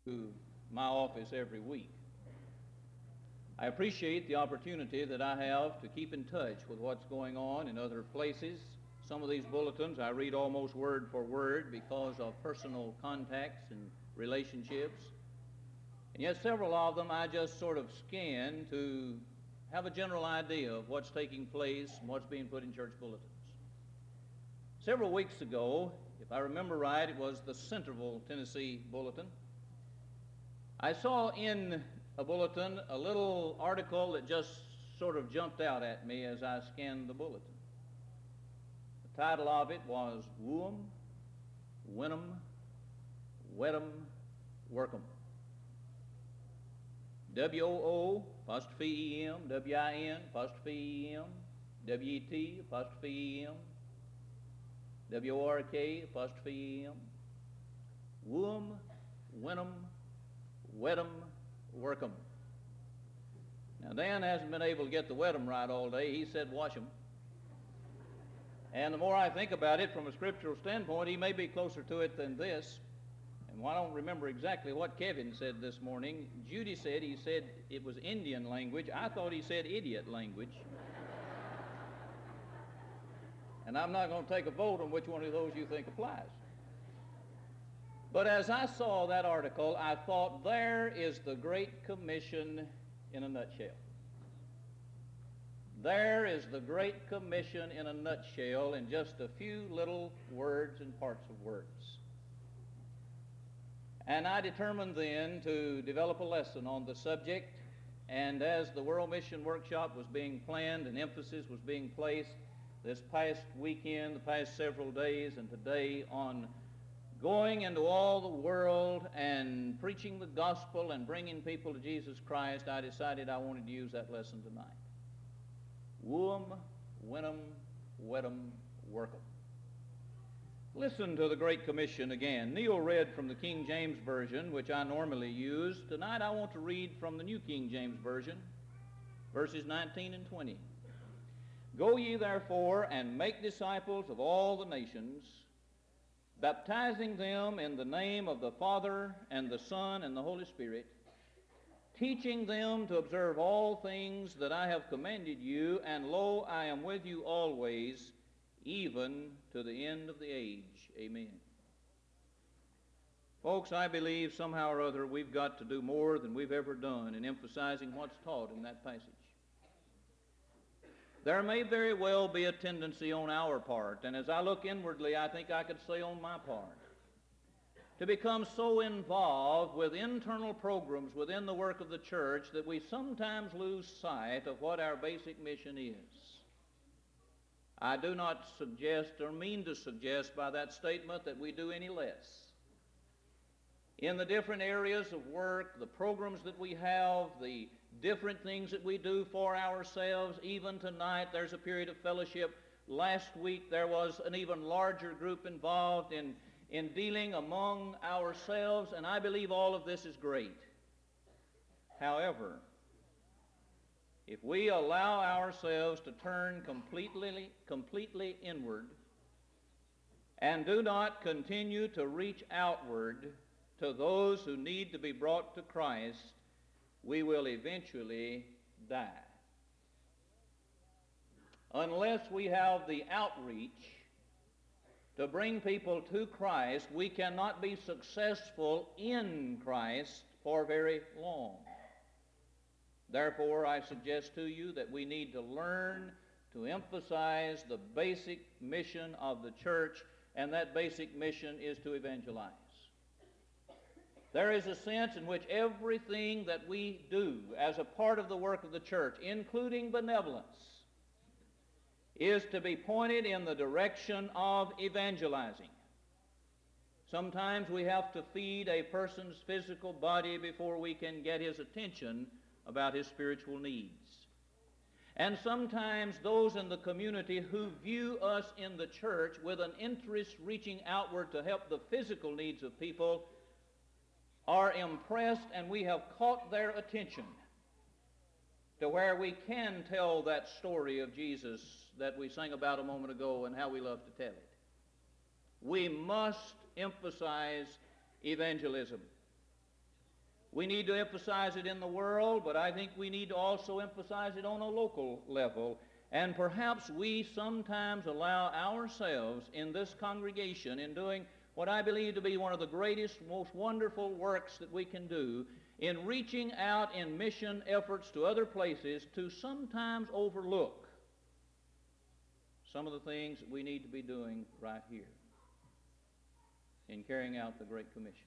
to my office every week. I appreciate the opportunity that I have to keep in touch with what's going on in other places. Some of these bulletins I read almost word for word because of personal contacts and relationships. And yet several of them I just sort of scan to have a general idea of what's taking place and what's being put in church bulletins. Several weeks ago, if I remember right, it was the Centerville, Tennessee Bulletin. I saw in a bulletin a little article that just sort of jumped out at me as I scanned the bulletin. The title of it was Woo 'em, Win 'em, Wet 'em, Work 'em. W-O-O, apostrophe E-M, W-I-N, apostrophe E-M, W-E-T, apostrophe E-M, W-O-R-K, apostrophe E-M. Woo 'em, win 'em, wet 'em, work 'em. Now, Dan hasn't been able to get the wet 'em right all day. He said wash 'em. And the more I think about it from a scriptural standpoint, he may be closer to it than this. And I don't remember exactly what Kevin said this morning. Judy said he said it was Indian language. I thought he said idiot language. And I'm not going to take a vote on which one of those you think applies. But as I saw that article, I thought there is the Great Commission in a nutshell. There is the Great Commission in a nutshell in just a few little words and parts of words. And I determined then to develop a lesson on the subject, and as the World Mission Workshop was being planned and emphasis was being placed this past weekend, the past several days, and today on going into all the world and preaching the gospel and bringing people to Jesus Christ, I decided I wanted to use that lesson tonight. Woo 'em, win 'em, wet 'em, work 'em. Listen to the Great Commission again. Neil read from the King James Version, which I normally use. Tonight I want to read from the New King James Version, verses 19 and 20. Go ye therefore and make disciples of all the nations, baptizing them in the name of the Father and the Son and the Holy Spirit, teaching them to observe all things that I have commanded you, and lo, I am with you always, even to the end of the age. Amen. Folks, I believe somehow or other we've got to do more than we've ever done in emphasizing what's taught in that passage. There may very well be a tendency on our part, and as I look inwardly, I think I could say on my part, to become so involved with internal programs within the work of the church that we sometimes lose sight of what our basic mission is. I do not suggest or mean to suggest by that statement that we do any less. In the different areas of work, the programs that we have, the different things that we do for ourselves, even tonight there's a period of fellowship. Last week there was an even larger group involved in dealing among ourselves, and I believe all of this is great. However, if we allow ourselves to turn completely inward and do not continue to reach outward to those who need to be brought to Christ, we will eventually die. Unless we have the outreach to bring people to Christ, we cannot be successful in Christ for very long. Therefore, I suggest to you that we need to learn to emphasize the basic mission of the church, and that basic mission is to evangelize. There is a sense in which everything that we do as a part of the work of the church, including benevolence, is to be pointed in the direction of evangelizing. Sometimes we have to feed a person's physical body before we can get his attention about his spiritual needs. And sometimes those in the community who view us in the church with an interest reaching outward to help the physical needs of people are impressed, and we have caught their attention to where we can tell that story of Jesus that we sang about a moment ago and how we love to tell it. We must emphasize evangelism. We need to emphasize it in the world, but I think we need to also emphasize it on a local level. And perhaps we sometimes allow ourselves in this congregation in doing what I believe to be one of the greatest, most wonderful works that we can do in reaching out in mission efforts to other places to sometimes overlook some of the things that we need to be doing right here in carrying out the Great Commission.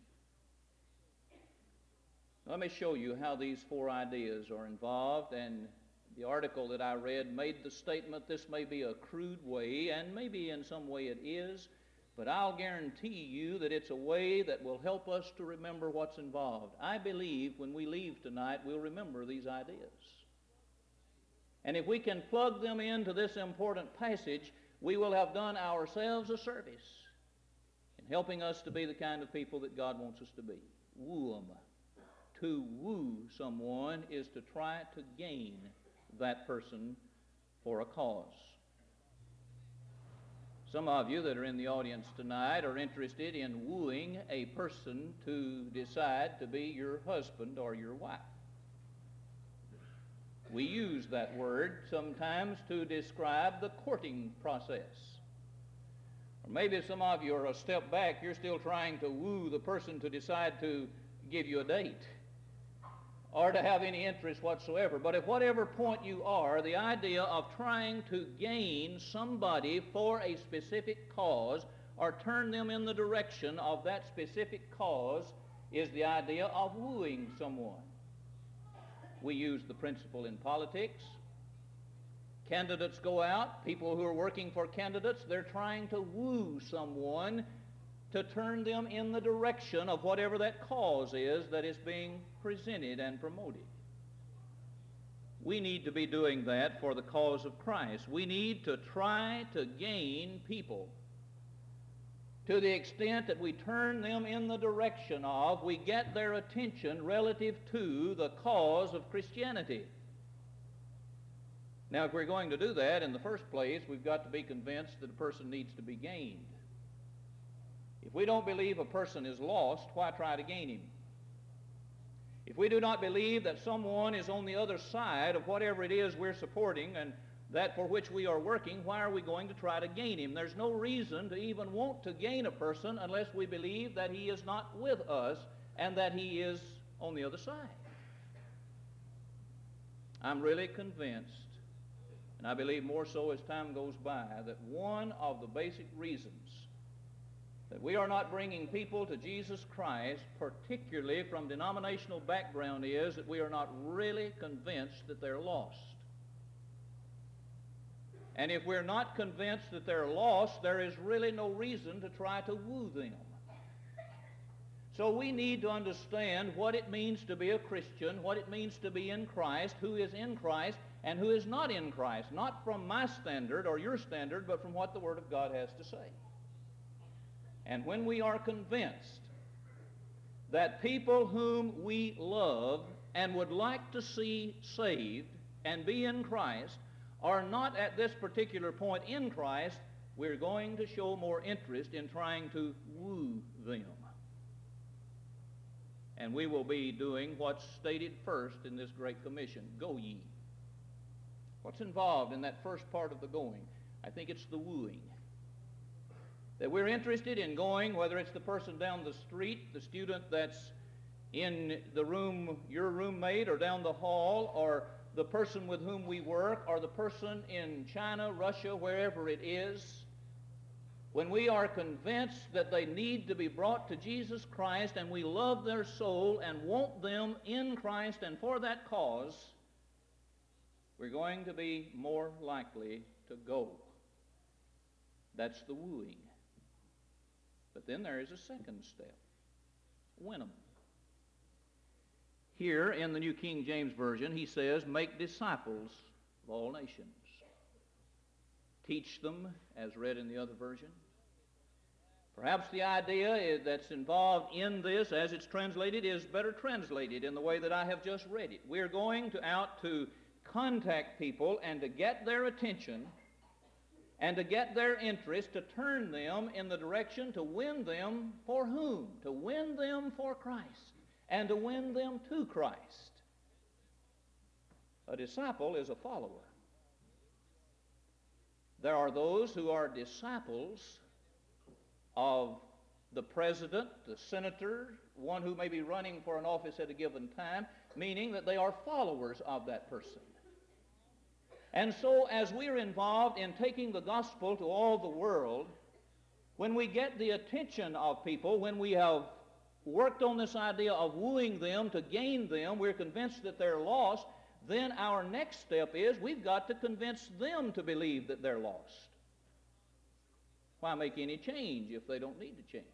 Let me show you how these four ideas are involved, and the article that I read made the statement this may be a crude way, and maybe in some way it is, but I'll guarantee you that it's a way that will help us to remember what's involved. I believe when we leave tonight, we'll remember these ideas. And if we can plug them into this important passage, we will have done ourselves a service in helping us to be the kind of people that God wants us to be. Woo 'em. To woo someone is to try to gain that person for a cause. Some of you that are in the audience tonight are interested in wooing a person to decide to be your husband or your wife. We use that word sometimes to describe the courting process. Or maybe some of you are a step back, you're still trying to woo the person to decide to give you a date or to have any interest whatsoever. But at whatever point you are, the idea of trying to gain somebody for a specific cause or turn them in the direction of that specific cause is the idea of wooing someone. We use the principle in politics. Candidates go out, people who are working for candidates, they're trying to woo someone to turn them in the direction of whatever that cause is that is being presented and promoted. We need to be doing that for the cause of Christ. We need to try to gain people to the extent that we turn them in the direction of, we get their attention relative to the cause of Christianity. Now, if we're going to do that, in the first place, we've got to be convinced that a person needs to be gained. If we don't believe a person is lost, why try to gain him? If we do not believe that someone is on the other side of whatever it is we're supporting and that for which we are working, why are we going to try to gain him? There's no reason to even want to gain a person unless we believe that he is not with us and that he is on the other side. I'm really convinced, and I believe more so as time goes by, that one of the basic reasons that we are not bringing people to Jesus Christ, particularly from denominational background, is that we are not really convinced that they're lost. And if we're not convinced that they're lost, there is really no reason to try to woo them. So we need to understand what it means to be a Christian, what it means to be in Christ, who is in Christ, and who is not in Christ. Not from my standard or your standard, but from what the Word of God has to say. And when we are convinced that people whom we love and would like to see saved and be in Christ are not at this particular point in Christ, we're going to show more interest in trying to woo them. And we will be doing what's stated first in this Great Commission, go ye. What's involved in that first part of the going? I think it's the wooing. That we're interested in going, whether it's the person down the street, the student that's in the room, your roommate, or down the hall, or the person with whom we work, or the person in China, Russia, wherever it is. When we are convinced that they need to be brought to Jesus Christ and we love their soul and want them in Christ and for that cause, we're going to be more likely to go. That's the wooing. But then there is a second step. Win them. Here in the New King James Version, he says, make disciples of all nations. Teach them, as read in the other version. Perhaps the idea that's involved in this, as it's translated, is better translated in the way that I have just read it. We're going out to contact people and to get their attention and to get their interest, to turn them in the direction to win them for whom? To win them for Christ. and to win them to Christ. A disciple is a follower. There are those who are disciples of the president, the senator, one who may be running for an office at a given time, meaning that they are followers of that person. And so as we are involved in taking the gospel to all the world, when we get the attention of people, when we have worked on this idea of wooing them to gain them, we're convinced that they're lost, then our next step is we've got to convince them to believe that they're lost. Why make any change if they don't need to change?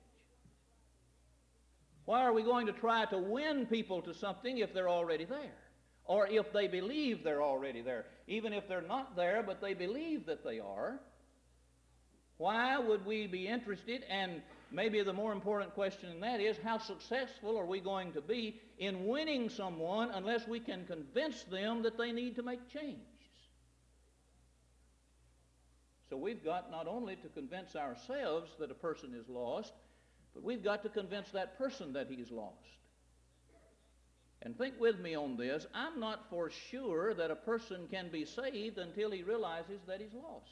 Why are we going to try to win people to something if they're already there? Or if they believe they're already there? Even if they're not there, but they believe that they are, why would we be interested? And maybe the more important question than that is, how successful are we going to be in winning someone unless we can convince them that they need to make changes? So we've got not only to convince ourselves that a person is lost, but we've got to convince that person that he's lost. And think with me on this. I'm not for sure that a person can be saved until he realizes that he's lost.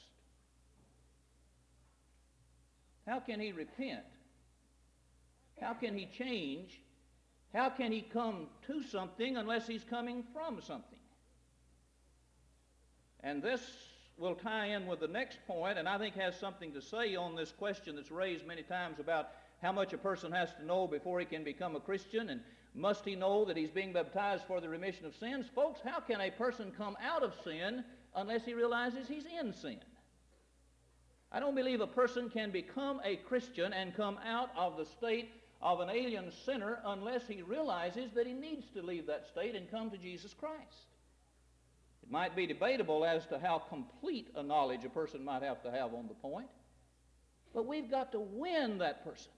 How can he repent? How can he change? How can he come to something unless he's coming from something? And this will tie in with the next point, and I think has something to say on this question that's raised many times about how much a person has to know before he can become a Christian, and must he know that he's being baptized for the remission of sins? Folks, how can a person come out of sin unless he realizes he's in sin? I don't believe a person can become a Christian and come out of the state of an alien sinner unless he realizes that he needs to leave that state and come to Jesus Christ. It might be debatable as to how complete a knowledge a person might have to have on the point, but we've got to win that person.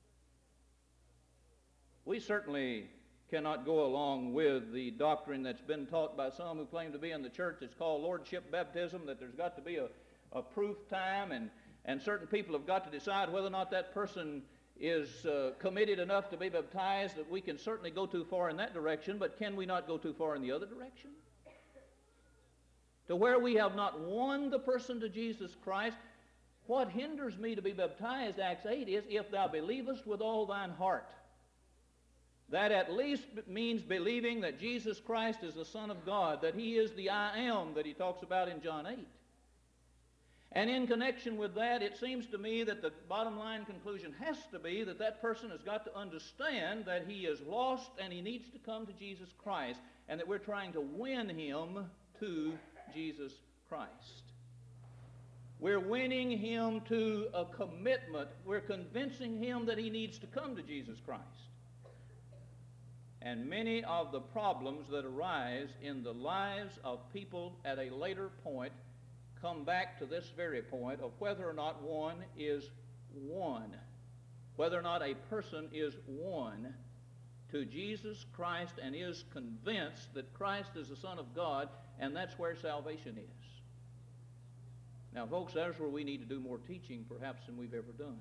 We certainly cannot go along with the doctrine that's been taught by some who claim to be in the church. It's called lordship baptism, that there's got to be a proof time, and certain people have got to decide whether or not that person is committed enough to be baptized. That we can certainly go too far in that direction, but can we not go too far in the other direction? To where we have not won the person to Jesus Christ. What hinders me to be baptized, Acts 8, is if thou believest with all thine heart. That at least means believing that Jesus Christ is the Son of God, that he is the I am that he talks about in John 8. And in connection with that, it seems to me that the bottom line conclusion has to be that that person has got to understand that he is lost and he needs to come to Jesus Christ, and that we're trying to win him to Jesus Christ. We're winning him to a commitment. We're convincing him that he needs to come to Jesus Christ. And many of the problems that arise in the lives of people at a later point come back to this very point of whether or not one is won, whether or not a person is won to Jesus Christ and is convinced that Christ is the Son of God, and that's where salvation is. Now, folks, that's where we need to do more teaching perhaps than we've ever done.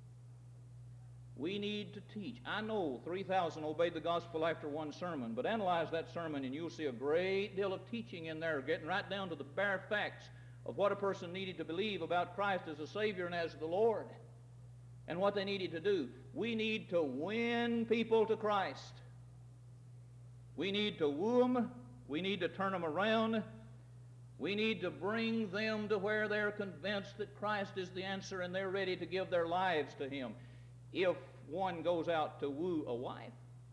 We need to teach. I know 3,000 obeyed the gospel after one sermon, but analyze that sermon and you'll see a great deal of teaching in there, getting right down to the bare facts of what a person needed to believe about Christ as a Savior and as the Lord, and what they needed to do. We need to win people to Christ. We need to woo them. We need to turn them around. We need to bring them to where they're convinced that Christ is the answer and they're ready to give their lives to him. If one goes out to woo a wife,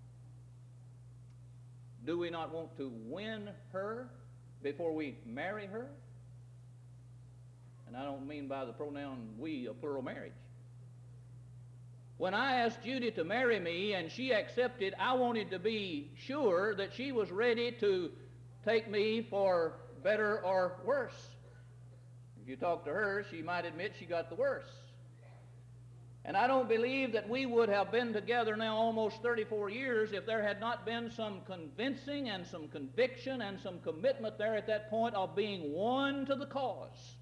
do we not want to win her before we marry her? And I don't mean by the pronoun we a plural marriage. When I asked Judy to marry me and she accepted, I wanted to be sure that she was ready to take me for better or worse. If you talk to her, she might admit she got the worse. And I don't believe that we would have been together now almost 34 years if there had not been some convincing and some conviction and some commitment there at that point of being won to the cause.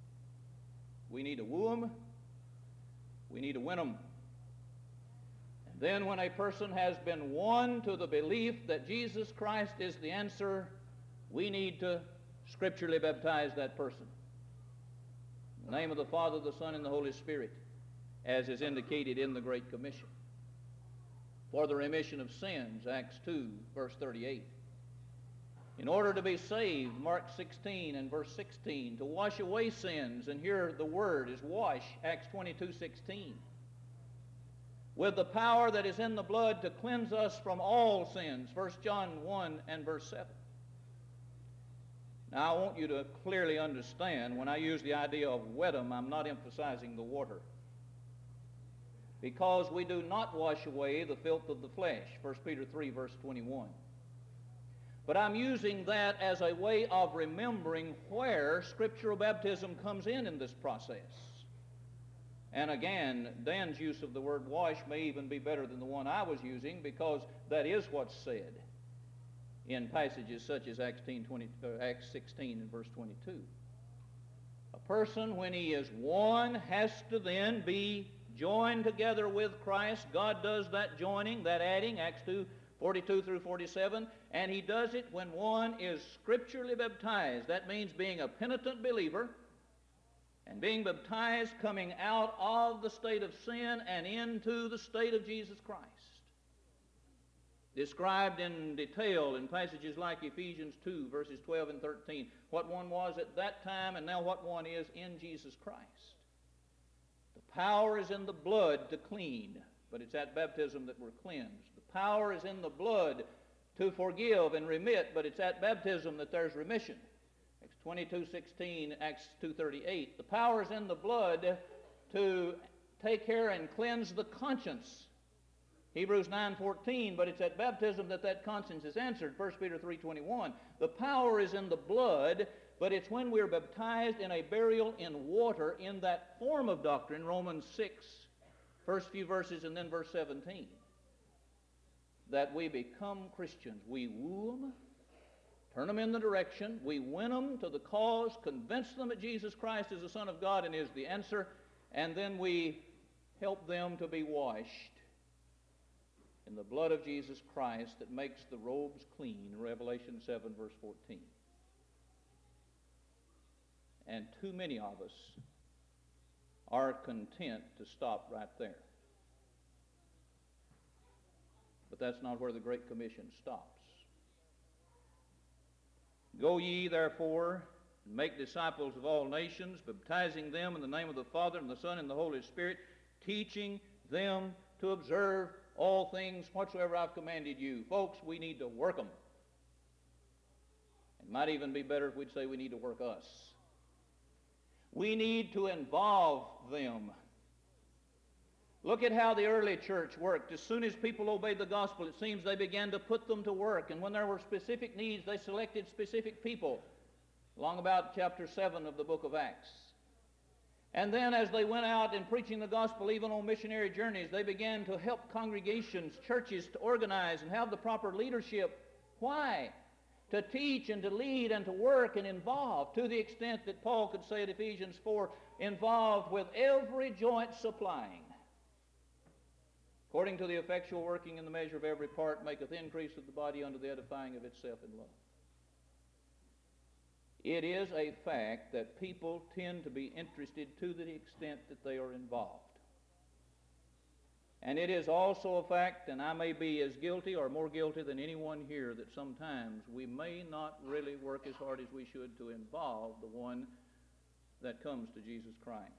We need to woo them. We need to win them. Then when a person has been won to the belief that Jesus Christ is the answer, we need to scripturally baptize that person. In the name of the Father, the Son, and the Holy Spirit, as is indicated in the Great Commission. For the remission of sins, Acts 2, verse 38. In order to be saved, Mark 16 and verse 16. To wash away sins, and here the word is wash, Acts 22:16. With the power that is in the blood to cleanse us from all sins, 1 John 1 and verse 7. Now I want you to clearly understand, when I use the idea of wedum, I'm not emphasizing the water. Because we do not wash away the filth of the flesh, 1 Peter 3 verse 21. But I'm using that as a way of remembering where scriptural baptism comes in this process. And again, Dan's use of the word wash may even be better than the one I was using, because that is what's said in passages such as Acts 16 and verse 22. A person, when he is one, has to then be joined together with Christ. God does that joining, that adding, Acts 2:42 through 47, and he does it when one is scripturally baptized. That means being a penitent believer and being baptized, coming out of the state of sin and into the state of Jesus Christ. Described in detail in passages like Ephesians 2, verses 12 and 13, what one was at that time and now what one is in Jesus Christ. The power is in the blood to clean, but it's at baptism that we're cleansed. The power is in the blood to forgive and remit, but it's at baptism that there's remission. Acts 22:16, Acts 2:38. The power is in the blood to take care and cleanse the conscience. Hebrews 9:14, but it's at baptism that that conscience is answered. 1 Peter 3:21. The power is in the blood, but it's when we're baptized in a burial in water in that form of doctrine, Romans 6, first few verses and then verse 17, that we become Christians. We woo them, turn them in the direction, we win them to the cause, convince them that Jesus Christ is the Son of God and is the answer, and then we help them to be washed in the blood of Jesus Christ that makes the robes clean, Revelation 7, verse 14. And too many of us are content to stop right there. But that's not where the Great Commission stops. Go ye therefore and make disciples of all nations, baptizing them in the name of the Father and the Son and the Holy Spirit, teaching them to observe all things whatsoever I've commanded you. Folks, we need to work them. It might even be better if we'd say we need to work us. We need to involve them. Look at how the early church worked. As soon as people obeyed the gospel, it seems they began to put them to work. And when there were specific needs, they selected specific people. Along about chapter 7 of the book of Acts. And then as they went out in preaching the gospel, even on missionary journeys, they began to help congregations, churches to organize and have the proper leadership. Why? To teach and to lead and to work and involve, to the extent that Paul could say at Ephesians 4, involved with every joint supplying. According to the effectual working in the measure of every part, maketh increase of the body unto the edifying of itself in love. It is a fact that people tend to be interested to the extent that they are involved. And it is also a fact, and I may be as guilty or more guilty than anyone here, that sometimes we may not really work as hard as we should to involve the one that comes to Jesus Christ.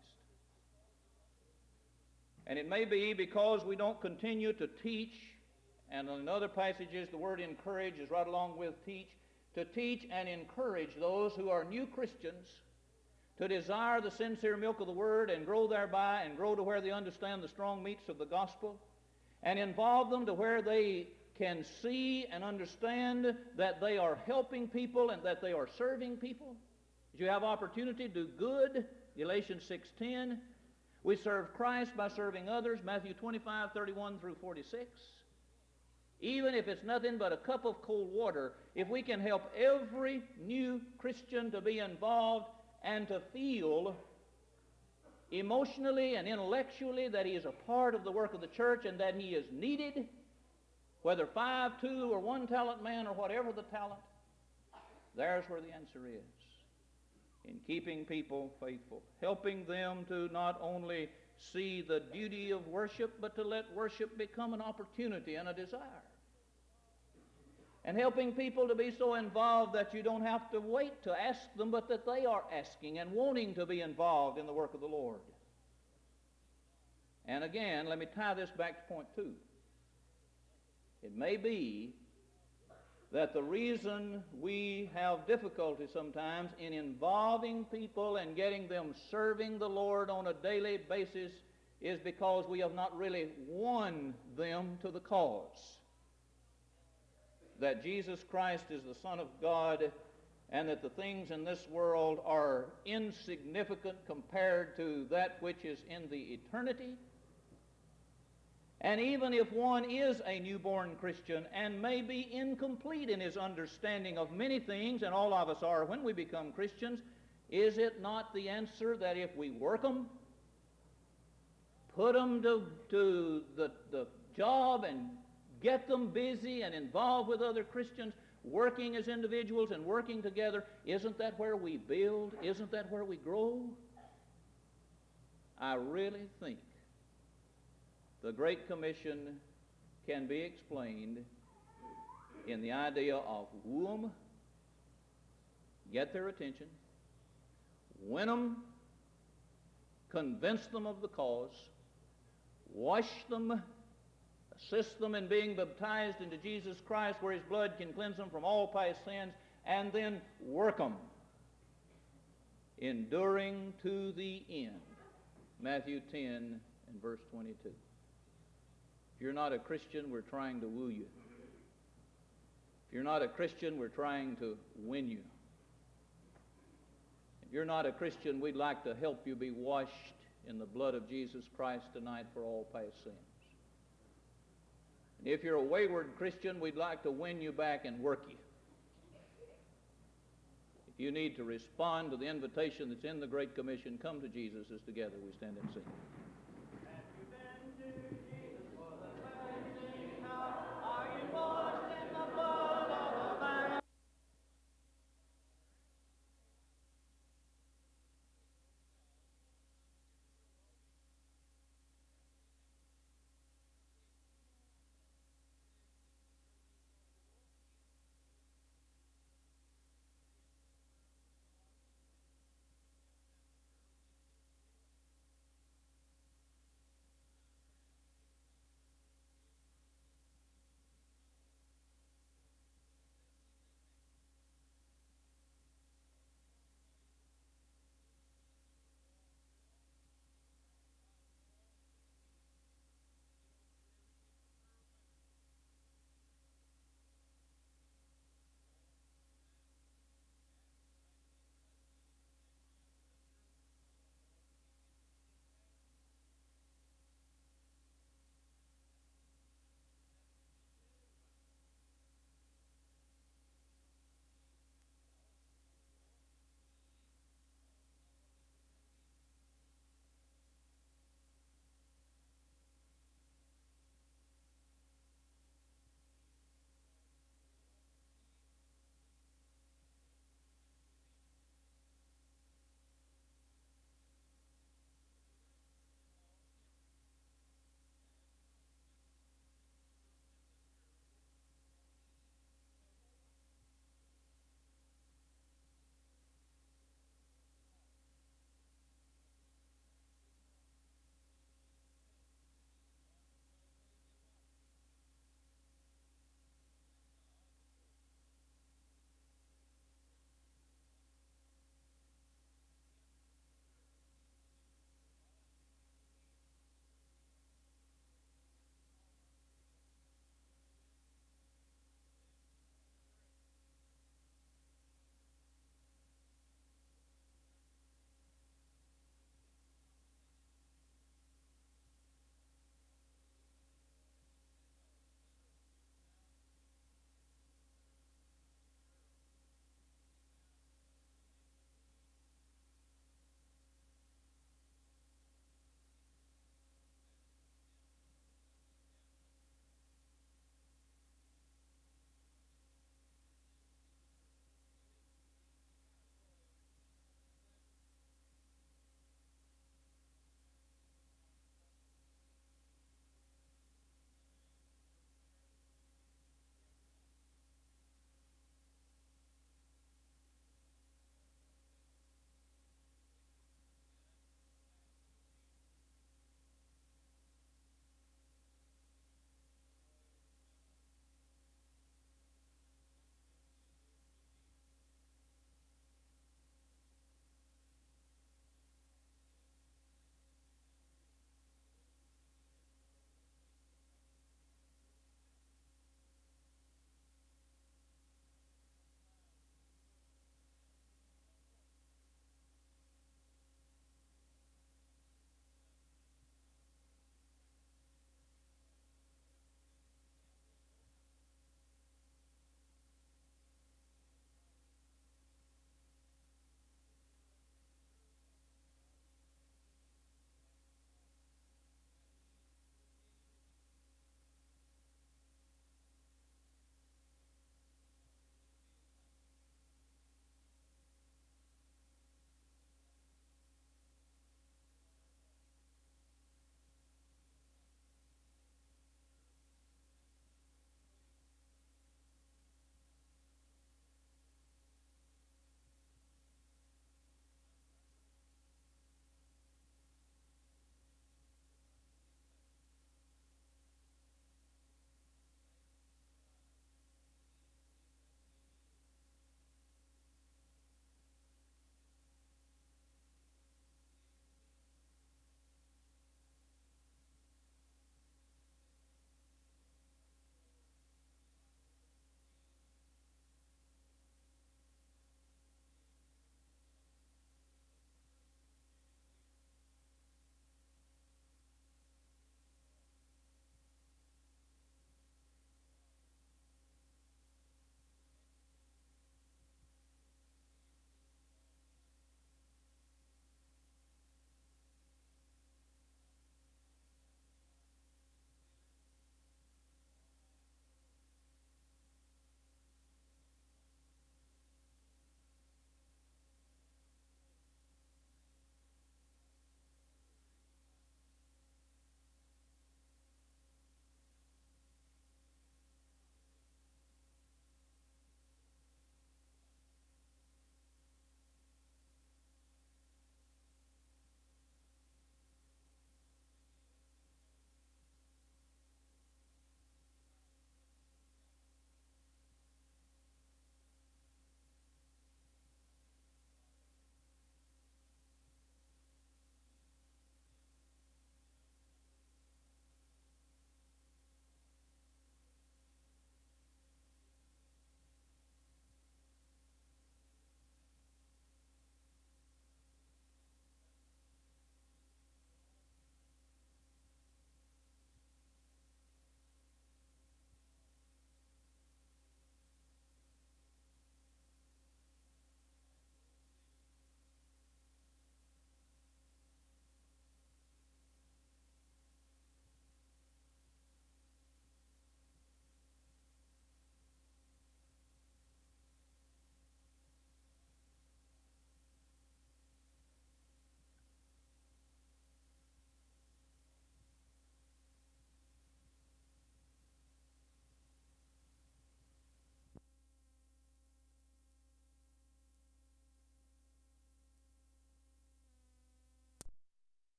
And it may be because we don't continue to teach, and in other passages the word encourage is right along with teach, to teach and encourage those who are new Christians to desire the sincere milk of the Word and grow thereby and grow to where they understand the strong meats of the gospel, and involve them to where they can see and understand that they are helping people and that they are serving people. As you have opportunity to do good, Galatians 6:10. We serve Christ by serving others, Matthew 25:31 through 46. Even if it's nothing but a cup of cold water, if we can help every new Christian to be involved and to feel emotionally and intellectually that he is a part of the work of the church and that he is needed, whether 5, 2, or 1 talent man or whatever the talent, there's where the answer is. In keeping people faithful, helping them to not only see the duty of worship, but to let worship become an opportunity and a desire. And helping people to be so involved that you don't have to wait to ask them, but that they are asking and wanting to be involved in the work of the Lord. And again, let me tie this back to point 2. It may be that the reason we have difficulty sometimes in involving people and getting them serving the Lord on a daily basis is because we have not really won them to the cause. That Jesus Christ is the Son of God and that the things in this world are insignificant compared to that which is in the eternity. And even if one is a newborn Christian and may be incomplete in his understanding of many things, and all of us are when we become Christians, is it not the answer that if we work them, put them to the job and get them busy and involved with other Christians, working as individuals and working together, isn't that where we build? Isn't that where we grow? I really think the Great Commission can be explained in the idea of woo them, get their attention, win them, convince them of the cause, wash them, assist them in being baptized into Jesus Christ where his blood can cleanse them from all past sins, and then work them, enduring to the end. Matthew 10 and verse 22. If you're not a Christian, we're trying to woo you. If you're not a Christian, we're trying to win you. If you're not a Christian, we'd like to help you be washed in the blood of Jesus Christ tonight for all past sins. And if you're a wayward Christian, we'd like to win you back and work you. If you need to respond to the invitation that's in the Great Commission, come to Jesus as together we stand and sing.